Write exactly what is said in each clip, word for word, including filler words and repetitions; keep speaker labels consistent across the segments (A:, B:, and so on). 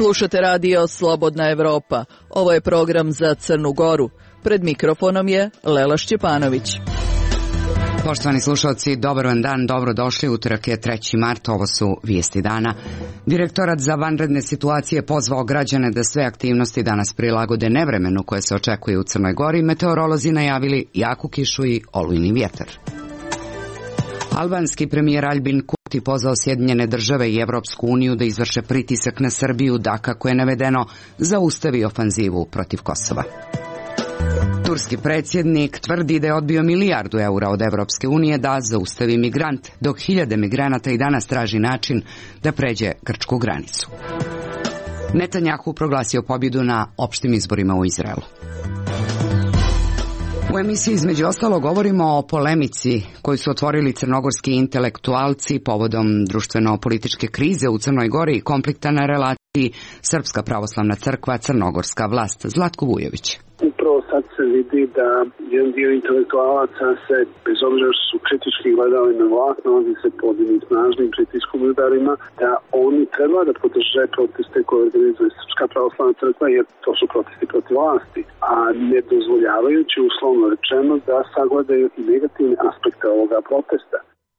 A: Slušate radio Slobodna Evropa. Ovo je program za Crnu Goru. Pred mikrofonom je Lela Šćepanović.
B: Poštovani slušalci, dobar vam dan, dobrodošli. Utorak je treći mart, ovo su vijesti dana. Direktorat za vanredne situacije pozvao građane da sve aktivnosti danas prilagode nevremenu koje se očekuje u Crnoj Gori. Meteorolozi najavili jaku kišu i olujni vjetar. Albanski premijer Aljbin Kurti pozvao Sjedinjene države i Evropsku uniju da izvrše pritisak na Srbiju da, kako je navedeno, zaustavi ofanzivu protiv Kosova. Turski predsjednik tvrdi da je odbio milijardu eura od Evropske unije da zaustavi migrant, dok hiljade migranata i danas traži način da pređe grčku granicu. Netanjahu proglasio pobjedu na opštim izborima u Izraelu. U emisiji između ostalo govorimo o polemici koju su otvorili crnogorski intelektualci povodom društveno-političke krize u Crnoj Gori i konflikta na relaciji Srpska pravoslavna crkva, crnogorska vlast. Zlatko Vujović.
C: Upravo sad se vidi da jedan dio intelektualaca se, bez obzira što su kritički gledali na vlast, nalazi se pod jednim snažnim pritiskom i udarima, da oni treba da podrže proteste koje organizuje Srpska pravoslavna crkva, jer to su protesti protiv vlasti, a ne dozvoljavajući, uslovno rečeno, da sagledaju i negativne aspekte ovoga protesta.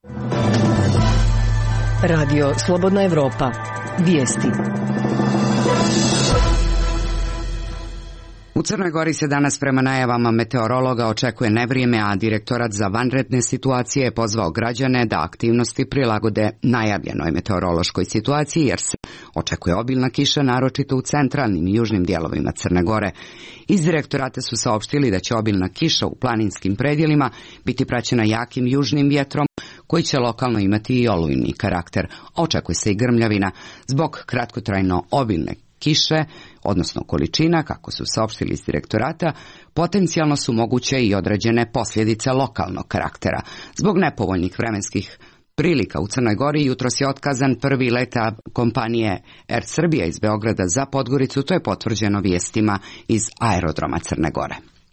D: Radio Slobodna Evropa. Vijesti.
B: U Crnoj Gori se danas prema najavama meteorologa očekuje nevrijeme, a Direktorat za vanredne situacije je pozvao građane da aktivnosti prilagode najavljenoj meteorološkoj situaciji, jer se očekuje obilna kiša, naročito u centralnim i južnim dijelovima Crne Gore. Iz direktorata su saopštili da će obilna kiša u planinskim predjelima biti praćena jakim južnim vjetrom, koji će lokalno imati i olujni karakter. Očekuje se i grmljavina zbog kratkotrajno obilne kiše, odnosno količina, kako su saopštili iz direktorata, potencijalno su moguće i određene posljedice lokalnog karaktera. Zbog nepovoljnih vremenskih prilika u Crnoj Gori jutros je otkazan prvi let kompanije Er Srbija iz Beograda za Podgoricu, to je potvrđeno vijestima iz aerodroma Crne Gore.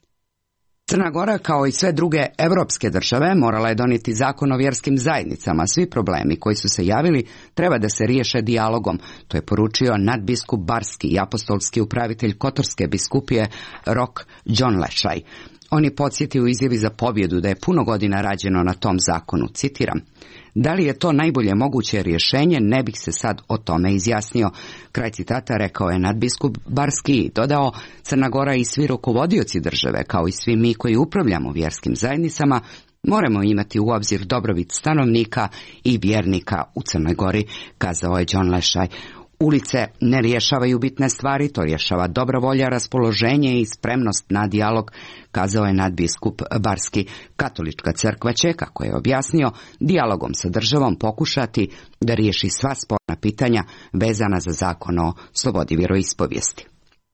B: Crna Gora, kao i sve druge evropske države, morala je donijeti zakon o vjerskim zajednicama. Svi problemi koji su se javili treba da se riješe dijalogom. To je poručio nadbiskup Barski i apostolski upravitelj Kotorske biskupije Rok Đonlešaj. On je podsjetio u izjavi za pobjedu da je puno godina rađeno na tom zakonu. Citiram: da li je to najbolje moguće rješenje, ne bih se sad o tome izjasnio. Kraj citata rekao je nadbiskup Barski i dodao: Crna Gora i svi rukovodioci države, kao i svi mi koji upravljamo vjerskim zajednicama, moramo imati u obzir dobrobit stanovnika i vjernika u Crnoj Gori, kazao je Đonlešaj. Ulice ne rješavaju bitne stvari, to rješava dobra volja, raspoloženje i spremnost na dijalog, kazao je nadbiskup Barski. Katolička crkva će, kako je objasnio, dijalogom sa državom pokušati da riješi sva sporna pitanja vezana za zakon o slobodi vjeroispovijesti.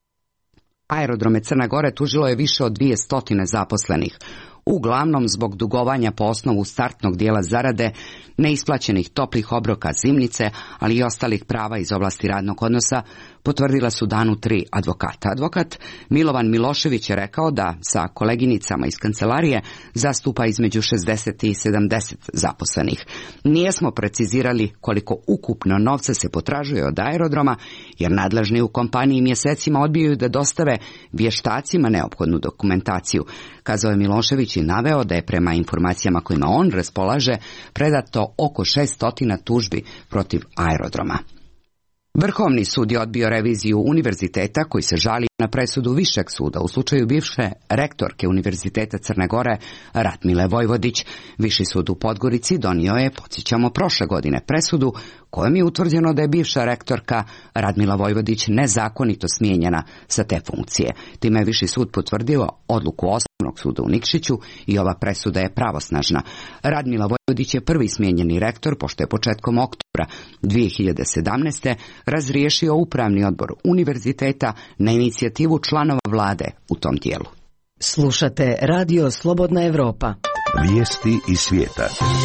B: Aerodrome Crne Gore tužilo je više od dvije stotine zaposlenih, uglavnom zbog dugovanja po osnovu startnog dijela zarade, neisplaćenih toplih obroka zimnice, ali i ostalih prava iz oblasti radnog odnosa, potvrdila su danu tri advokata. Advokat Milovan Milošević je rekao da sa koleginicama iz kancelarije zastupa između šezdeset i sedamdeset zaposlenih. Nijesmo precizirali koliko ukupno novca se potražuje od aerodroma, jer nadležni u kompaniji mjesecima odbijaju da dostave vještacima neophodnu dokumentaciju, kazao je Milošević i naveo da je prema informacijama kojima on raspolaže predato oko šesto tužbi protiv aerodroma. Vrhovni sud je odbio reviziju univerziteta koji se žali na presudu Višeg suda u slučaju bivše rektorke Univerziteta Crne Gore Radmile Vojvodić. Viši sud u Podgorici donio je, podsjećamo, prošle godine presudu kojom je utvrđeno da je bivša rektorka Radmila Vojvodić nezakonito smijenjena sa te funkcije. Time je Viši sud potvrdio odluku Osnovnog suda u Nikšiću i ova presuda je pravosnažna. Radmila Vojvodić je prvi smijenjeni rektor, pošto je početkom oktobra dvije hiljade sedamnaeste. razriješio upravni odbor univerziteta na inicijativu članova vlade u tom tijelu.
D: Slušate Radio Slobodna Evropa.
E: Vijesti iz svijeta.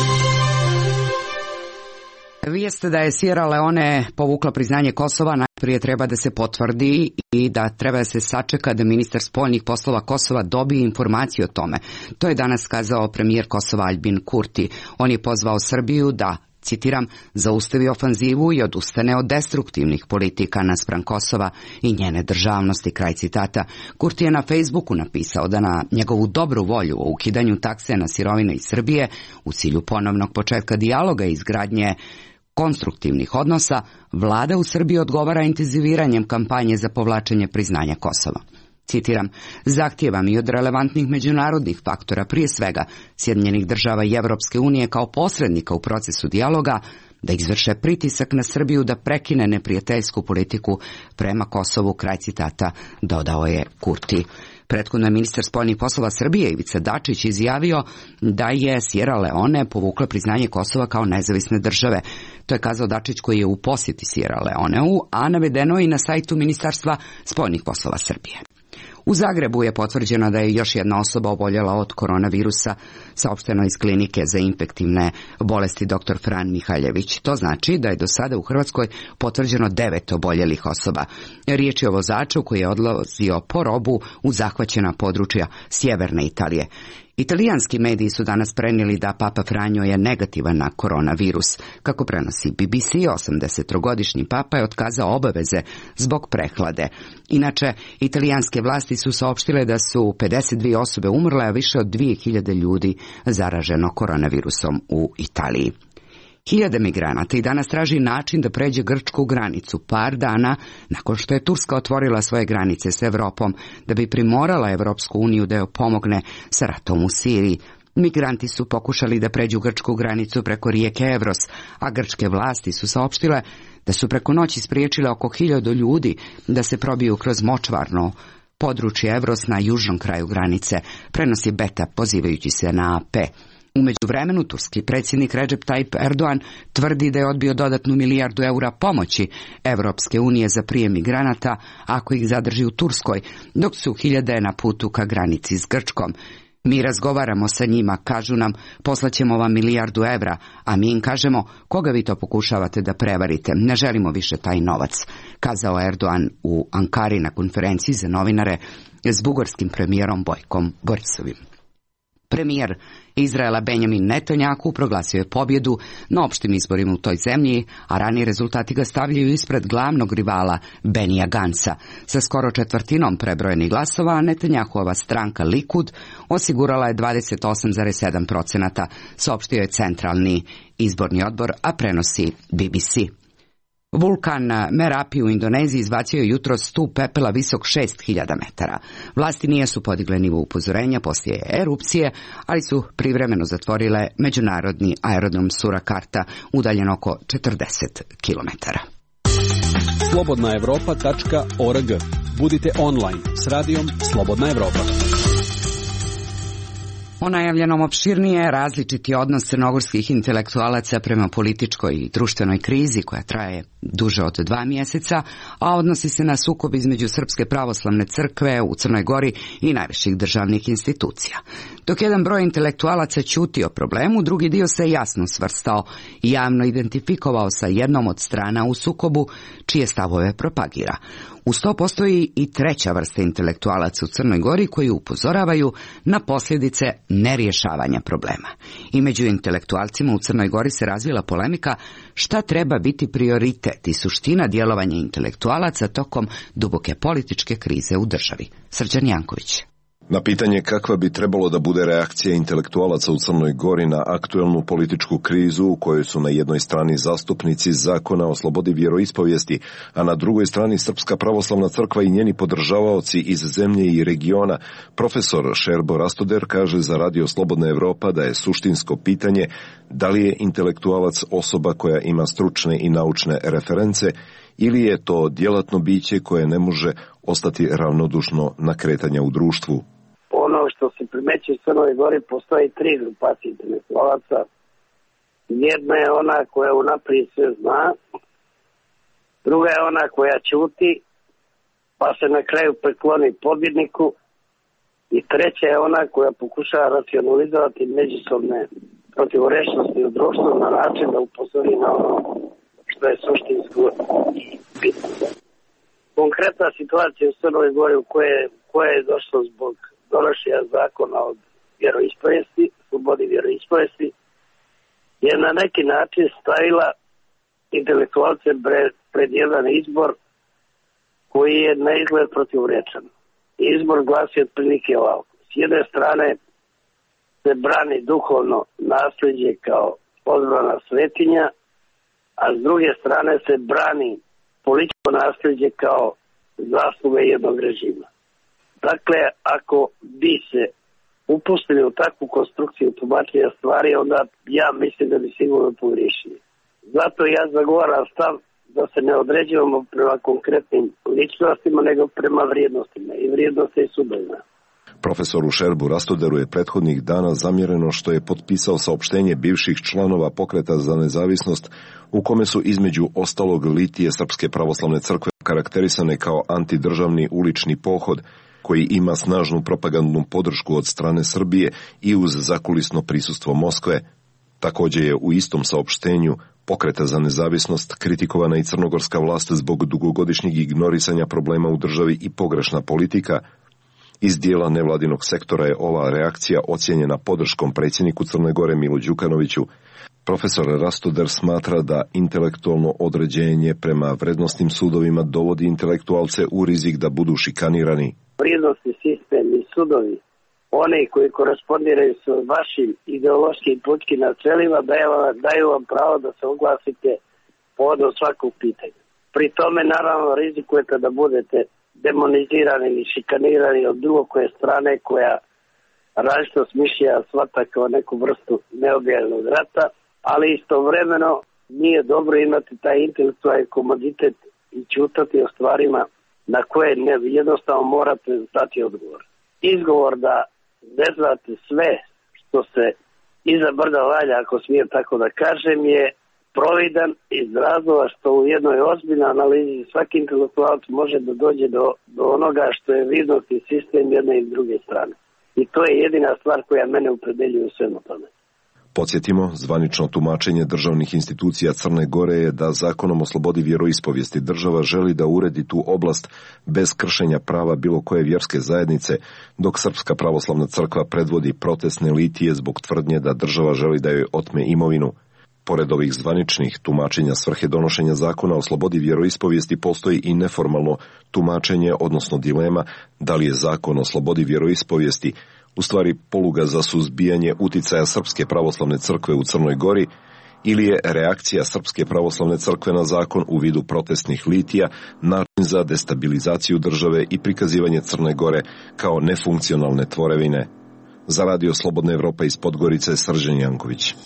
B: Vijest da je Sierra Leone povukla priznanje Kosova najprije treba da se potvrdi i da treba da se sačeka da ministar spoljnih poslova Kosova dobije informaciju o tome. To je danas kazao premijer Kosova Aljbin Kurti. On je pozvao Srbiju da, citiram, zaustavi ofanzivu i odustane od destruktivnih politika naspram Kosova i njene državnosti, kraj citata. Kurti je na Facebooku napisao da na njegovu dobru volju o ukidanju takse na sirovine iz Srbije u cilju ponovnog početka dijaloga i izgradnje konstruktivnih odnosa, vlada u Srbiji odgovara intenziviranjem kampanje za povlačenje priznanja Kosova. Citiram, zahtijevam i od relevantnih međunarodnih faktora, prije svega Sjedinjenih država i Evropske unije kao posrednika u procesu dijaloga, da izvrše pritisak na Srbiju da prekine neprijateljsku politiku prema Kosovu, kraj citata, dodao je Kurti. Prethodno je ministar spoljnih poslova Srbije Ivica Dačić izjavio da je Sierra Leone povukla priznanje Kosova kao nezavisne države. To je kazao Dačić koji je u posjeti Sierra Leoneu, a navedeno je i na sajtu Ministarstva spoljnih poslova Srbije. U Zagrebu je potvrđeno da je još jedna osoba oboljela od koronavirusa, saopšteno iz klinike za infektivne bolesti dr Fran Mihaljević. To znači da je do sada u Hrvatskoj potvrđeno devet oboljelih osoba. Riječ je o vozaču koji je odlazio po robu u zahvaćena područja sjeverne Italije. Italijanski mediji su danas prenijeli da Papa Franjo je negativan na koronavirus. Kako prenosi B B C, osamdesettrogodišnji papa je otkazao obaveze zbog prehlade. Inače, italijanske vlasti su saopštile da su pedeset dvije osobe umrle, a više od dvije hiljade ljudi zaraženo koronavirusom u Italiji. Hiljade migranata i danas traži način da pređe grčku granicu par dana nakon što je Turska otvorila svoje granice s Evropom da bi primorala Evropsku uniju da joj pomogne sa ratom u Siriji. Migranti su pokušali da pređu grčku granicu preko rijeke Evros, a grčke vlasti su saopštile da su preko noći spriječile oko hiljadu ljudi da se probiju kroz močvarno područje Evros na južnom kraju granice, prenosi Beta pozivajući se na A P. U međuvremenu, turski predsjednik Recep Tayyip Erdogan tvrdi da je odbio dodatnu milijardu eura pomoći Evropske unije za prijem migranata ako ih zadrži u Turskoj, dok su hiljade na putu ka granici s Grčkom. Mi razgovaramo sa njima, kažu nam, poslaćemo vam milijardu evra, a mi im kažemo, koga vi to pokušavate da prevarite, ne želimo više taj novac, kazao Erdogan u Ankari na konferenciji za novinare s bugarskim premijerom Bojkom Borisovim. Premijer Izraela Benjamin Netanjahu proglasio je pobjedu na opštim izborima u toj zemlji, a raniji rezultati ga stavljaju ispred glavnog rivala Benija Gansa. Sa skoro četvrtinom prebrojenih glasova, Netanjahova stranka Likud osigurala je dvadeset osam zarez sedam posto, saopštio je centralni izborni odbor, a prenosi B B C. Vulkan Merapi u Indoneziji izbacio je jutros stup pepela visok šest hiljada metara. Vlasti nisu podigle nivo upozorenja poslije erupcije, ali su privremeno zatvorile međunarodni aerodrom Surakarta, udaljen oko četrdeset kilometara.
F: slobodna evropa tačka org. Budite online s radijom Slobodna Evropa.
B: O najavljenom opširnije različiti odnos crnogorskih intelektualaca prema političkoj i društvenoj krizi koja traje duže od dva mjeseca, a odnosi se na sukob između Srpske pravoslavne crkve u Crnoj Gori i najviših državnih institucija. Dok jedan broj intelektualaca ćuti o problemu, drugi dio se jasno svrstao i javno identifikovao sa jednom od strana u sukobu čije stavove propagira. Uz to postoji i treća vrsta intelektualaca u Crnoj Gori koji upozoravaju na posljedice nerješavanja problema. I među intelektualcima u Crnoj Gori se razvila polemika šta treba biti prioritet i suština djelovanja intelektualaca tokom duboke političke krize u državi. Srđan Janković.
G: Na pitanje kakva bi trebalo da bude reakcija intelektualaca u Crnoj Gori na aktuelnu političku krizu u kojoj su na jednoj strani zastupnici zakona o slobodi vjeroispovijesti, a na drugoj strani Srpska pravoslavna crkva i njeni podržavaoci iz zemlje i regiona, profesor Šerbo Rastoder kaže za Radio Slobodna Evropa da je suštinsko pitanje da li je intelektualac osoba koja ima stručne i naučne reference ili je to djelatno biće koje ne može ostati ravnodušno na kretanja u društvu.
H: Ono što se primećuje u Crnoj Gori, postoji tri grupacije intelektualaca. Jedna je ona koja unaprijed sve zna, druga je ona koja ćuti, pa se na kraju prekloni pobjedniku, i treća je ona koja pokušava racionalizovati međusobne protivorečnosti u društvu na način da upozori na ono što je suštinsko i bitno. Konkretna situacija u Crnoj Gori u koje, koje je došlo zbog donošenja zakona od vjeroispovijesti, slobodi vjeroispovijesti, je na neki način stavila intelektualce pred jedan izbor koji je na izgled protivrečan. Izbor glasi otprilike ovako. S jedne strane se brani duhovno nasljeđe kao odbrana svetinja, a s druge strane se brani političko nasljeđe kao zasluga jednog režima. Dakle, ako bi se upustili u takvu konstrukciju tumačenja stvari, onda ja mislim da bi sigurno pogriješili. Zato ja zagovaram stav da se ne određujemo prema konkretnim ličnostima, nego prema vrijednostima i vrijednosti i sudovima.
G: Profesoru Šerbu Rastoderu je prethodnih dana zamjereno što je potpisao saopštenje bivših članova Pokreta za nezavisnost u kome su između ostalog litije Srpske pravoslavne crkve karakterisane kao antidržavni ulični pohod koji ima snažnu propagandnu podršku od strane Srbije i uz zakulisno prisustvo Moskve. Također je u istom saopštenju Pokreta za nezavisnost kritikovana i crnogorska vlast zbog dugogodišnjeg ignorisanja problema u državi i pogrešna politika. Iz dijela nevladinog sektora je ova reakcija ocijenjena podrškom predsjedniku Crne Gore Milu Đukanoviću. Profesor Rastoder smatra da intelektualno određenje prema vrednostnim sudovima dovodi intelektualce u rizik da budu šikanirani.
H: Vrijednostni sistem i sudovi, oni koji korespondiraju s vašim ideološkim i političkim načelima, daju vam pravo da se oglasite povodom svakog pitanja. Pri tome naravno rizikujete da budete demonizirani ili šikanirani od bilo koje strane koja različito smišlja shvata kao neku vrstu neobjavljenog rata, ali istovremeno nije dobro imati taj intelektualni komoditet i ćutati o stvarima na koje ne, jednostavno morate dati odgovor. Izgovor da ne znate sve što se iza brda valja, ako smijem tako da kažem, je providan iz razloga što u jednoj ozbiljnoj analizi svaki intelektualac može da dođe do, do onoga što je vrijednosni sistem jedne i druge strane. I to je jedina stvar koja mene opredeljuje u svemu tome.
G: Podsjetimo, zvanično tumačenje državnih institucija Crne Gore je da zakonom o slobodi vjeroispovijesti država želi da uredi tu oblast bez kršenja prava bilo koje vjerske zajednice, dok Srpska pravoslavna crkva predvodi protestne litije zbog tvrdnje da država želi da joj otme imovinu. Pored ovih zvaničnih tumačenja svrhe donošenja zakona o slobodi vjeroispovijesti postoji i neformalno tumačenje, odnosno dilema, da li je zakon o slobodi vjeroispovijesti u stvari poluga za suzbijanje uticaja Srpske pravoslavne crkve u Crnoj Gori ili je reakcija Srpske pravoslavne crkve na zakon u vidu protestnih litija način za destabilizaciju države i prikazivanje Crne Gore kao nefunkcionalne tvorevine. Za Radio Slobodna Evropa iz Podgorice, Srđan Janković.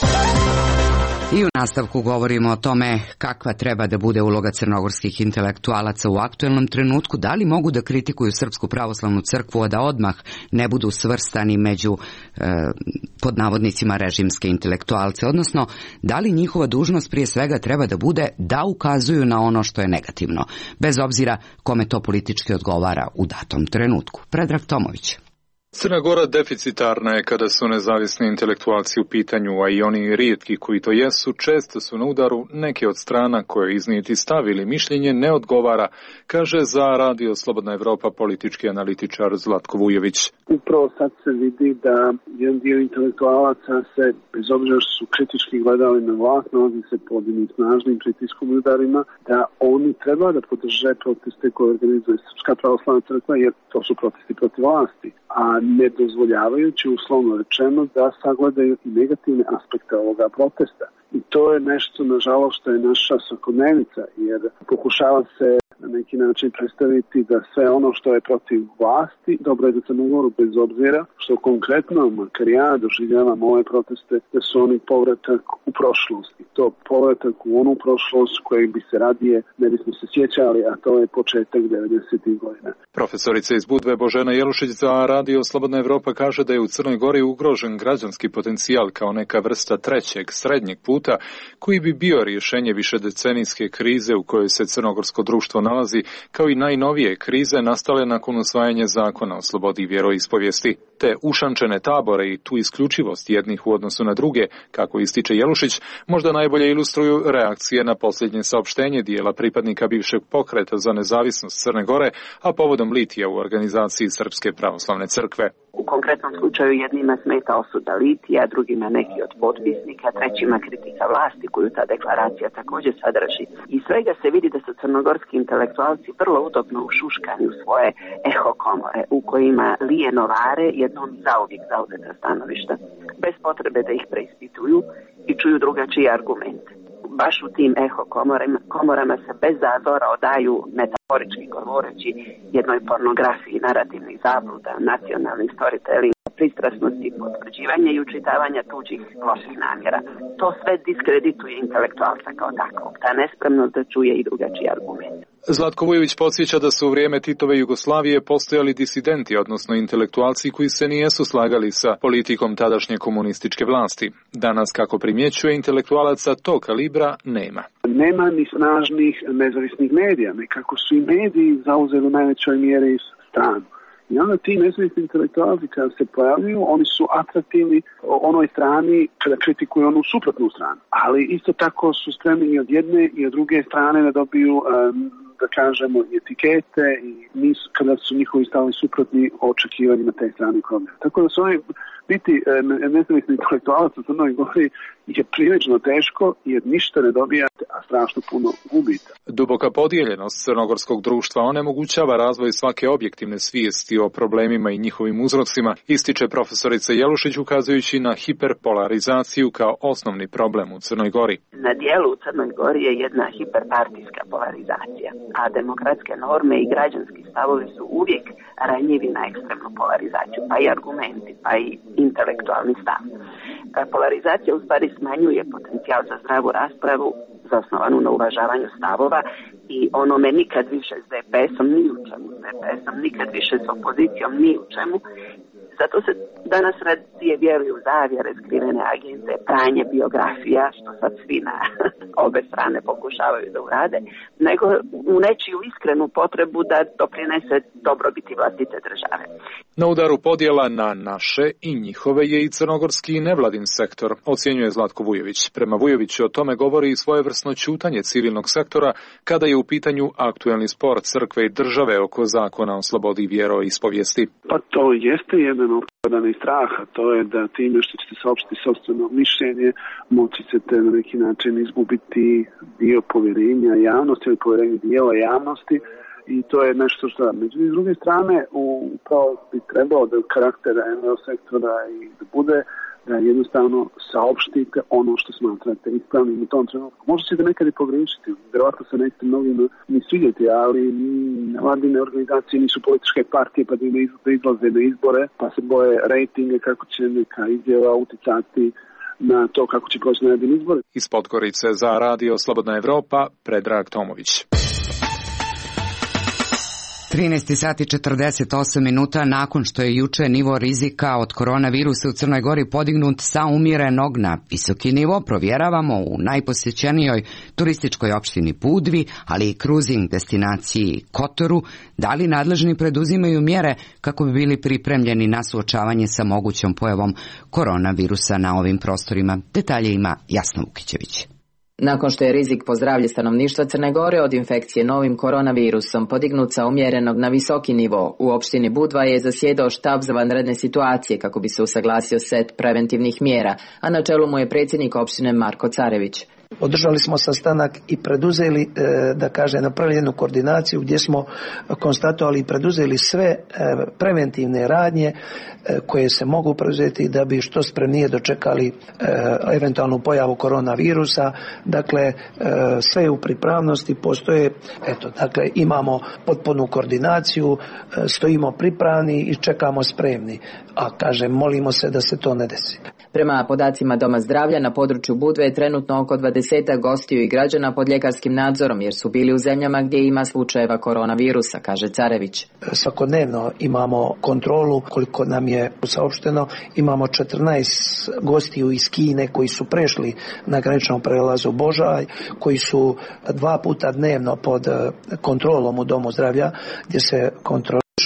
B: I u nastavku govorimo o tome kakva treba da bude uloga crnogorskih intelektualaca u aktuelnom trenutku, da li mogu da kritikuju Srpsku pravoslavnu crkvu, a da odmah ne budu svrstani među e, pod navodnicima režimske intelektualce, odnosno da li njihova dužnost prije svega treba da bude da ukazuju na ono što je negativno, bez obzira kome to politički odgovara u datom trenutku. Predrag Tomović.
I: Crna Gora deficitarna je kada su nezavisni intelektualci u pitanju, a i oni rijetki koji to jesu često su na udaru neke od strana koje iznijeti stav ili mišljenje ne odgovara, kaže za Radio Slobodna Evropa politički analitičar Zlatko Vujović.
C: Upravo sad se vidi da jedan dio intelektualaca se, bez obzira što su kritički gledali na vlast, nalazi se pod jednim snažnim pritiskom i udarima, da oni treba da podrže proteste koje organizuje Srpska pravoslavna crkva, jer to su protesti protiv vlasti, a ne dozvoljavajući, uslovno rečeno, da sagledaju i negativne aspekte ovoga protesta. I to je nešto, nažalost, što je naša svakodnevnica, jer pokušava se na neki način predstaviti da sve ono što je protiv vlasti dobro je za Crnu Goru, bez obzira što konkretno, makar ja doživljavam ove proteste, da su oni povratak u prošlost. I to povratak u onu prošlost kojeg bi se radije ne bismo se sjećali, a to je početak devedesetih godina.
I: Profesorica iz Budve Božena Jelušić za Radio Slobodna Evropa kaže da je u Crnoj Gori ugrožen građanski potencijal kao neka vrsta trećeg, srednjeg puta koji bi bio rješenje višedecenijske krize u kojoj se crnogorsko društvo nalazi, kao i najnovije krize nastale nakon usvajanja zakona o slobodi vjeroispovijesti. Te ušančene tabore i tu isključivost jednih u odnosu na druge, kako ističe Jelušić, možda najbolje ilustruju reakcije na posljednje saopštenje dijela pripadnika bivšeg Pokreta za nezavisnost Crne Gore, a povodom litija u organizaciji Srpske pravoslavne crkve.
J: konkretnom slučaju jednima smeta osuda litija, drugima neki od potpisnika, trećima kritika vlasti koju ta deklaracija također sadrži. I svega se vidi da su crnogorski intelektualci vrlo udobno ušuškani u svoje eho komore u kojima lije novare jednom zauvijek zauzeta stanovišta, bez potrebe da ih preispituju i čuju drugačije argumente. Baš u tim eho komorama, komorama se bez zazora odaju, metaforički govoreći, jednoj pornografiji narativnih zabluda, nacionalnih storytelling, pristrasnosti, potvrđivanja i učitavanja tuđih loših namjera. To sve diskredituje intelektualca kao takvog, ta nespremnost da čuje i drugačiji argument.
I: Zlatko Vujović podsjeća da su u vrijeme Titove Jugoslavije postojali disidenti, odnosno intelektualci koji se nijesu slagali sa politikom tadašnje komunističke vlasti. Danas, kako primjećuje, intelektualaca tog kalibra nema.
C: Nema ni snažnih nezavisnih medija, nekako su i mediji zauzeli u najvećoj mjeri stranu. I onda ti nezavisni intelektualci kada se pojavljuju, oni su atraktivni onoj strani kada kritikuju onu suprotnu stranu. Ali isto tako su spremni i od jedne i od druge strane da dobiju, um, da kažemo, etikete i nisu, kada su njihovi stavovi suprotni očekivanjima te strane krovne. Tako da su oni biti nezavisni intelektualac u Crnoj Gori je prilično teško jer ništa ne dobijate, a strašno puno gubite.
I: Duboka podijeljenost crnogorskog društva onemogućava razvoj svake objektivne svijesti o problemima i njihovim uzrocima, ističe profesorica Jelušić ukazujući na hiperpolarizaciju kao osnovni problem u Crnoj Gori.
J: Na dijelu u Crnoj Gori je jedna hiperpartijska polarizacija, a demokratske norme i građanski stavovi su uvijek ranjivi na ekstremnu polarizaciju, pa i argumenti, pa i intelektualni stav. Polarizacija u stvari smanjuje potencijal za zdravu raspravu zasnovanu na uvažavanju stavova i onome nikad više s de pe esom ni u čemu, s de pe esom nikad više s opozicijom ni u čemu. Zato se danas radije vjeruju zavjere, skrivene agente, pranje biografija, što sad svi na obe strane pokušavaju da urade, nego u nečiju iskrenu potrebu da doprinese dobrobiti vlastite države.
I: Na udaru podjela na naše i njihove je i crnogorski nevladin sektor, ocjenjuje Zlatko Vujović. Prema Vujoviću o tome govori i svojevrsno ćutanje civilnog sektora kada je u pitanju aktuelni spor crkve i države oko zakona o slobodi vjeroispovijesti.
C: Pa to jeste jedan opravdani strah, a to je da time što ćete saopštiti sopstveno mišljenje, moći ćete na neki način izgubiti dio povjerenja javnosti ili povjerenja dijela javnosti. I to je nešto što, međutim, s druge strane, upravo bi trebalo da karakter en ve o sektora i da bude da jednostavno saopštite ono što smatrate ispravnim u tom trenutku. Možda ćete nekad i pogriješiti, vjerovatno se nećete mnogima ni svidjeti, ali nevladine organizacije nisu političke partije pa da izlaze na izbore, pa se boje rejtinge kako će neka izjava uticati na to kako će proći na jedin izbore.
I: Iz Podgorice za Radio Slobodna Evropa, Predrag Tomović.
B: trinaest sati četrdeset osam minuta nakon što je juče nivo rizika od koronavirusa u Crnoj Gori podignut sa umjerenog na visoki nivo, provjeravamo u najposjećenijoj turističkoj opštini Budvi, ali i kruzing destinaciji Kotoru, da li nadležni preduzimaju mjere kako bi bili pripremljeni na suočavanje sa mogućom pojavom koronavirusa na ovim prostorima. Detalje ima Jasna Vukićević.
K: Nakon što je rizik po zdravlje stanovništva Crne Gore od infekcije novim koronavirusom podignut sa umjerenog na visoki nivo, u opštini Budva je zasjedao štab za vanredne situacije kako bi se usaglasio set preventivnih mjera, a na čelu mu je predsjednik opštine Marko Carević.
L: Održali smo sastanak i preduzeli, da kaže, napravili jednu koordinaciju gdje smo konstatovali i preduzeli sve preventivne radnje koje se mogu preuzeti da bi što spremnije dočekali eventualnu pojavu koronavirusa. Dakle, sve je u pripravnosti, postoje, eto, dakle, imamo potpunu koordinaciju, stojimo pripravni i čekamo spremni. A kažem, molimo se da se to ne desi.
K: Prema podacima Doma zdravlja na području Budve je trenutno oko dvadesetak gostiju i građana pod ljekarskim nadzorom jer su bili u zemljama gdje ima slučajeva koronavirusa, kaže Carević.
L: Svakodnevno imamo kontrolu, koliko nam je saopšteno, imamo četrnaest gostiju iz Kine koji su prešli na graničnom prelazu Božaj, koji su dva puta dnevno pod kontrolom u Domu zdravlja gdje se kontrolišu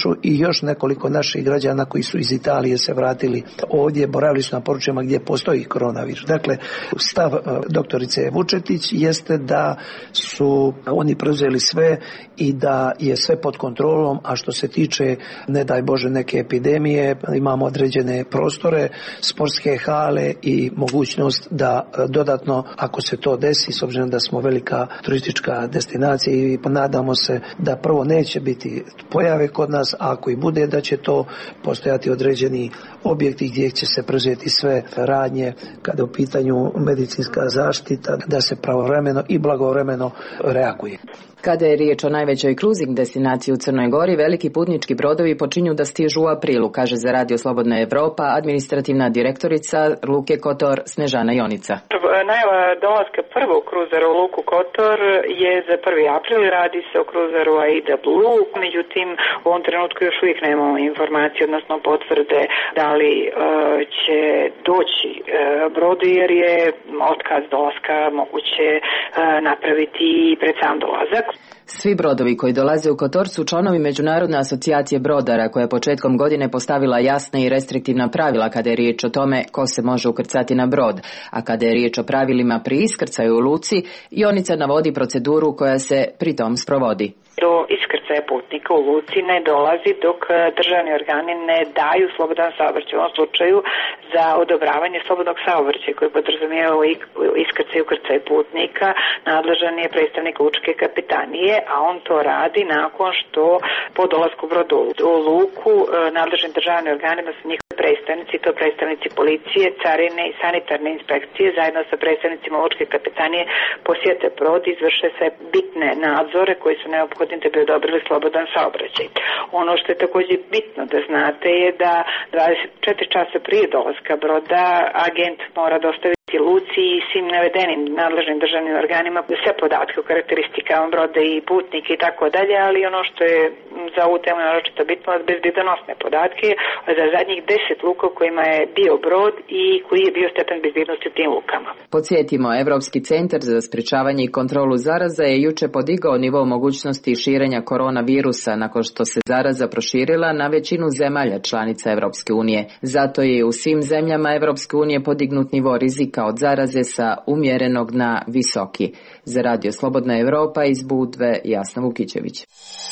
L: Nišu i još nekoliko naših građana koji su iz Italije se vratili ovdje, boravili su na područjima gdje postoji koronavirus. Dakle, stav doktorice Vučetić jeste da su oni preuzeli sve i da je sve pod kontrolom, a što se tiče, ne daj Bože, neke epidemije, imamo određene prostore, sportske hale i mogućnost da dodatno, ako se to desi, s obzirom da smo velika turistička destinacija i nadamo se da prvo neće biti pojave kod nas, a ako i bude da će to postojati određeni objekti gdje će se preuzeti sve radnje kada je u pitanju medicinska zaštita, da se pravovremeno i blagovremeno reaguje.
K: Kada je riječ o najvećoj kruzing destinaciji u Crnoj Gori, veliki putnički brodovi počinju da stižu u aprilu, kaže za Radio Slobodna Evropa administrativna direktorica Luke Kotor Snežana Jonica.
M: Najava dolaska prvog kruzera u Luku Kotor je za prvi april, radi se o kruzeru Aida Blue, međutim u ovom trenutku još uvijek nemamo informacije, odnosno potvrde da li uh, će doći uh, brodi, jer je otkaz dolaska moguće uh, napraviti i pred sam dolazak.
K: Svi brodovi koji dolaze u Kotor su članovi Međunarodne asocijacije brodara, koja je početkom godine postavila jasna i restriktivna pravila kada je riječ o tome ko se može ukrcati na brod, a kada je riječ o pravilima pri iskrcaju u luci, Jonica navodi proceduru koja se pritom sprovodi.
M: Do iskrcaja putnika u luci ne dolazi dok državni organi ne daju slobodan saobraćaj. U ovom slučaju za odobravanje slobodnog saobraćaja koji podrazumijeva iskrcaj i ukrcaj putnika nadležan je predstavnik lučke kapetanije, a on to radi nakon što po dolasku brodu u luku nadležni državni organi, odnosno njihovi predstavnici, to predstavnici policije, carine i sanitarne inspekcije zajedno sa predstavnicima lučke kapetanije posjete brod, izvrše sve bitne nadzore koji su neophodni da bi odobrili slobodan saobraćaj. Ono što je također bitno da znate je da dvadeset četiri časa prije dolaska broda agent mora dostaviti luci i svim navedenim nadležnim državnim organima sve podatke o karakteristikama broda i putnike i tako dalje, ali ono što je za ovu temu naročito bitno, bezbjedonosne podatke za zadnjih deset luka kojima je bio brod i koji je bio stepen bezbjednosti u tim lukama.
K: Podsjetimo, Evropski centar za sprečavanje i kontrolu zaraza je juče podigao nivo mogućnosti širenja koronavirusa nakon što se zaraza proširila na većinu zemalja članica Evropske unije. Zato je u svim zemljama Evropske unije podignut nivo rizika od zaraze sa umjerenog na visoki. Za Radio Slobodna Evropa iz Budve, Jasna Vukićević.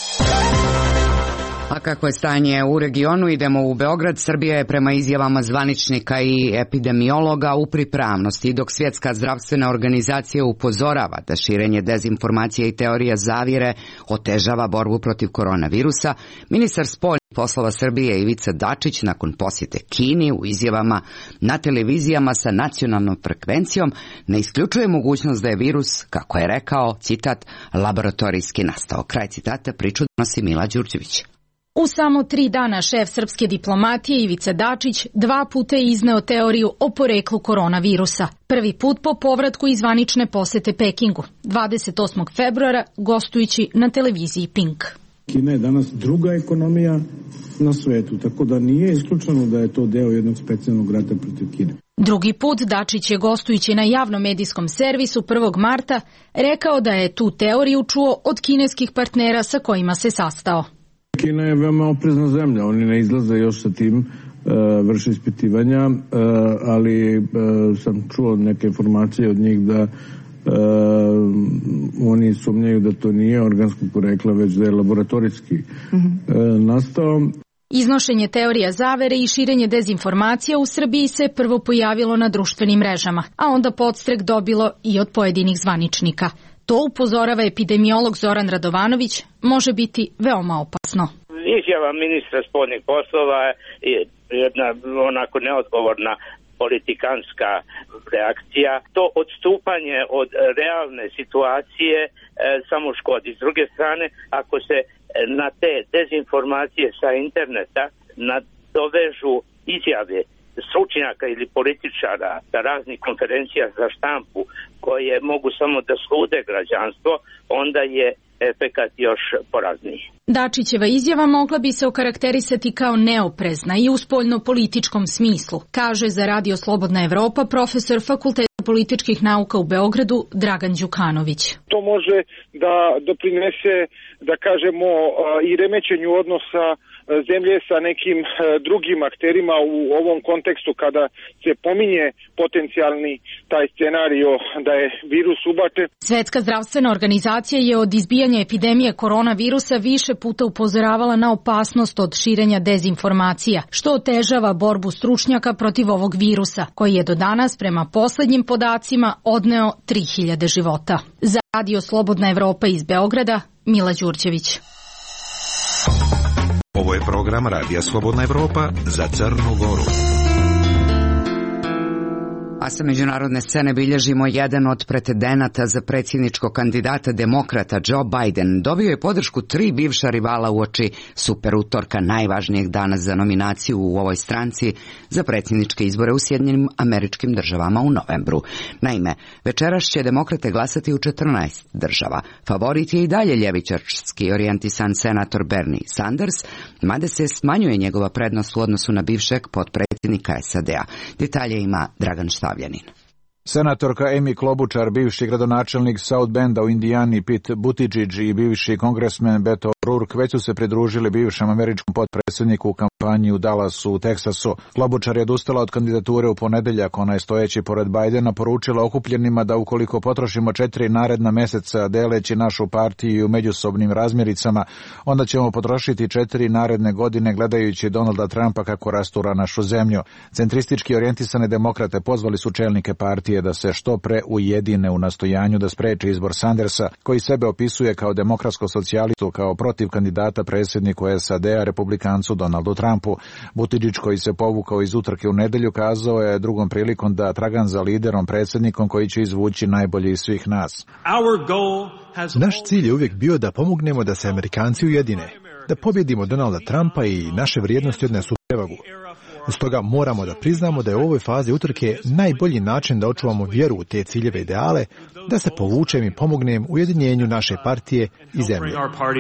B: A kako je stanje u regionu, idemo u Beograd. Srbija je prema izjavama zvaničnika i epidemiologa u pripravnosti, dok Svjetska zdravstvena organizacija upozorava da širenje dezinformacija i teorija zavjere otežava borbu protiv koronavirusa. Ministar spoljnih poslova Srbije Ivica Dačić nakon posjete Kini u izjavama na televizijama sa nacionalnom frekvencijom ne isključuje mogućnost da je virus, kako je rekao, citat, laboratorijski nastao. Kraj citata, priču donosi Mila Đurđević.
N: U samo tri dana šef srpske diplomatije Ivica Dačić dva puta je izneo teoriju o poreklu koronavirusa. Prvi put po povratku iz zvanične posete Pekingu, dvadeset osmog februara, gostujući na televiziji Pink.
O: Kina je danas druga ekonomija na svetu, tako da nije isključeno da je to deo jednog specijalnog rata protiv Kine.
N: Drugi put Dačić je gostujući na javnom medijskom servisu prvog marta rekao da je tu teoriju čuo od kineskih partnera sa kojima se sastao.
O: Kina je veoma oprezna zemlja, oni ne izlaze još sa tim, e, vrše ispitivanja, e, ali e, sam čuo neke informacije od njih da e, oni sumnjaju da to nije organskog porekla, već da je laboratorijski mm-hmm. e, nastao.
N: Iznošenje teorija zavere i širenje dezinformacija u Srbiji se prvo pojavilo na društvenim mrežama, a onda podstrek dobilo i od pojedinih zvaničnika. To, upozorava epidemiolog Zoran Radovanović, može biti veoma opasno.
P: Izjava ministra spoljnih poslova je jedna onako neodgovorna politikanska reakcija. To odstupanje od realne situacije e, samo škodi. S druge strane, ako se na te dezinformacije sa interneta nadovežu izjave stručnjaka ili političara sa raznih konferencija za štampu koje mogu samo da slude građanstvo, onda je efekat još porazniji.
N: Dačićeva izjava mogla bi se okarakterisati kao neoprezna i u spoljno-političkom smislu, kaže za Radio Slobodna Evropa profesor Fakulteta političkih nauka u Beogradu Dragan Đukanović.
Q: To može da doprinese, da kažemo, i remećenju odnosa zemlje sa nekim drugim akterima u ovom kontekstu kada se pominje potencijalni taj scenario da je virus ubačen.
N: Svetska zdravstvena organizacija je od izbijanja epidemije koronavirusa više puta upozoravala na opasnost od širenja dezinformacija, što otežava borbu stručnjaka protiv ovog virusa, koji je do danas, prema poslednjim podacima, odneo tri hiljade života. Za Radio Slobodna Evropa iz Beograda, Mila Đurđević.
E: Ovo je program Radija Slobodna Evropa za Crnu Goru.
B: A sa međunarodne scene bilježimo jedan od pretendenata za predsjedničkog kandidata demokrata Joe Biden. Dobio je podršku tri bivša rivala uoči super utorka, najvažnijeg dana za nominaciju u ovoj stranci za predsjedničke izbore u Sjedinjenim Američkim Državama u novembru. Naime, večeras će demokrate glasati u četrnaest država. Favorit je i dalje ljevičarski orijentisan senator Bernie Sanders, mada se smanjuje njegova prednost u odnosu na bivšeg potpredsjednika S A D-a. Detalje ima Dragan Štavljanin.
R: Senatorka Amy Klobučar, bivši gradonačelnik South Benda u Indijani Pete Buttigieg i bivši kongresmen Beto O'Rourke već su se pridružili bivšem američkom potpredsjedniku u kampanji u Dallasu u Teksasu. Klobučar je odustala od kandidature u ponedeljak. Ona je stojeći pored Bidena poručila okupljenima da ukoliko potrošimo četiri naredna meseca deleći našu partiju u međusobnim razmiricama, onda ćemo potrošiti četiri naredne godine gledajući Donalda Trumpa kako rastura našu zemlju. Centristički orijentisane demokrate pozvali su čelnike partije da se što pre ujedine u nastojanju da spreči izbor Sandersa, koji sebe opisuje kao demokratsko-socijalistu, kao protiv kandidata predsjedniku S A D-a republikancu Donaldu Trumpu. Buttigieg, koji se povukao iz utrke u nedelju, kazao je drugom prilikom da tragan za liderom predsjednikom koji će izvući najbolje iz svih nas.
S: Naš cilj je uvijek bio da pomognemo da se Amerikanci ujedine, da pobjedimo Donalda Trumpa i naše vrijednosti odnesu prevagu. Stoga moramo da priznamo da je u ovoj fazi utrke najbolji način da očuvamo vjeru u te ciljeve i ideale, da se povučem i pomognem ujedinjenju naše partije i zemlje.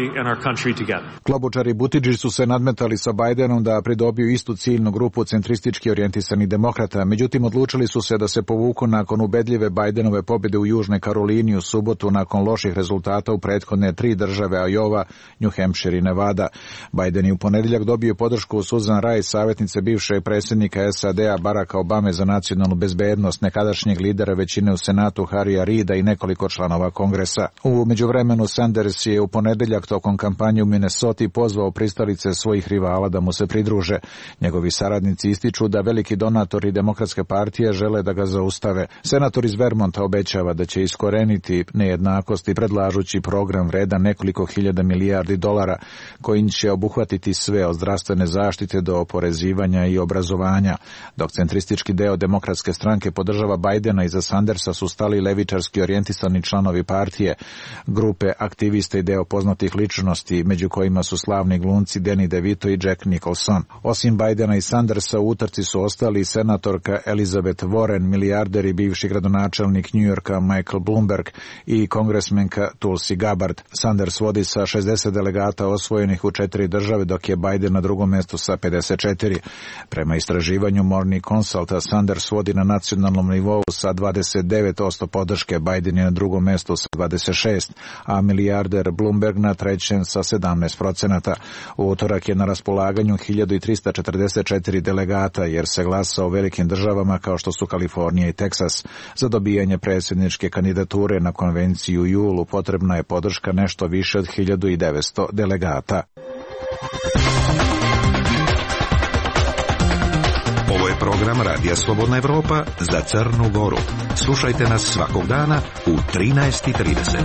R: Klobučar i Buttigieg su se nadmetali sa Bidenom da pridobiju istu ciljnu grupu centristički orijentisanih demokrata, međutim odlučili su se da se povuku nakon ubedljive Bidenove pobjede u Južnoj Karolini u subotu nakon loših rezultata u prethodne tri države Iowa, New Hampshire i Nevada. Biden je u ponedeljak dobio podršku Susan Rice, savjetnice bivše predsjednika S A D-a Baracka Obame za nacionalnu bezbednost, nekadašnjeg lidera većine u Senatu Harrya Reida i nekoliko članova Kongresa. U međuvremenu Sanders je u ponedeljak tokom kampanje u Minnesoti pozvao pristalice svojih rivala da mu se pridruže. Njegovi saradnici ističu da veliki donatori Demokratske partije žele da ga zaustave. Senator iz Vermonta obećava da će iskoreniti nejednakosti predlažući program vredan nekoliko hiljada milijardi dolara kojim će obuhvatiti sve od zdravstvene zaštite do oporezivanja i obrazovanja. Dok centristički deo Demokratske stranke podržava Bidena, iza Sandersa su stali levičarski orijentisani članovi partije, grupe aktivista i deo poznatih ličnosti, među kojima su slavni glumci Danny DeVito i Jack Nicholson. Osim Bidena i Sandersa u utrci su ostali senatorka Elizabeth Warren, milijarder i bivši gradonačelnik New Yorka Michael Bloomberg i kongresmenka Tulsi Gabbard. Sanders vodi sa šezdeset delegata osvojenih u četiri države, dok je Biden na drugom mjestu sa pedeset četiri. Prema istraživanju Morning Consulta, Sanders vodi na nacionalnom nivou sa dvadeset devet posto podrške, Biden je na drugom mjestu sa dvadeset šest, a milijarder Bloomberg na trećem sa sedamnaest procenata. U utorak je na raspolaganju hiljadu trista četrdeset četiri delegata, jer se glasa o velikim državama kao što su Kalifornija i Teksas. Za dobijanje predsjedničke kandidature na konvenciju u julu potrebna je podrška nešto više od hiljadu devetsto delegata.
E: Ovo je program Radija Slobodna Evropa za Crnu Goru. Slušajte nas svakog dana u trinaest i trideset.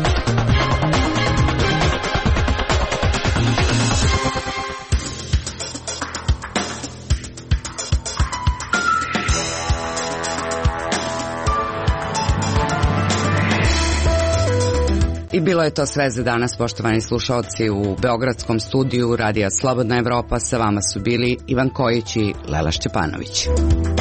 B: I bilo je to sve za danas, poštovani slušalci. U beogradskom studiju Radija Slobodna Evropa sa vama su bili Ivan Kojić i Lela Šćepanović.